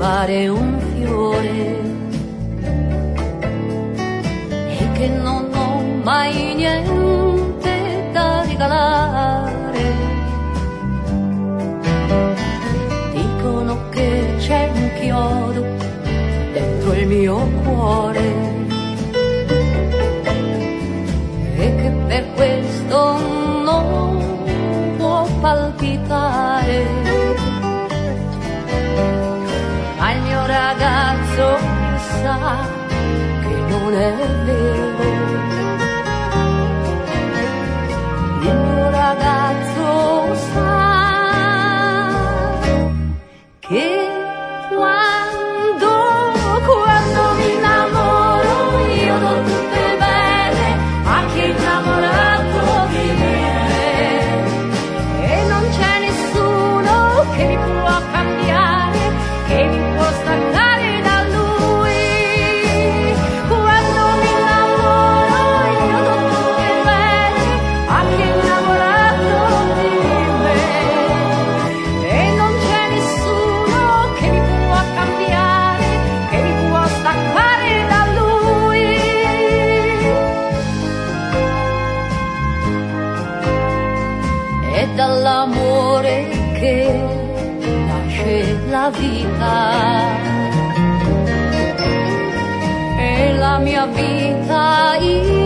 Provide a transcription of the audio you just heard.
pare un fiore e che non ho mai niente da regalare. Dicono che c'è un chiodo dentro il mio cuore e che per questo non può palpitare, ma il mio ragazzo sa che non è vero. Il mio ragazzo sa che quando mi innamoro io do tutte bene a chi è innamorato di me, e non c'è nessuno che mi può cambiare, che mi può staccare da lui. Quando mi innamoro io do tutte bene a chi è innamorato di me, e non c'è nessuno che mi può cambiare, che mi può staccare da lui. È dall'amore che nasce la vita, e la mia vita io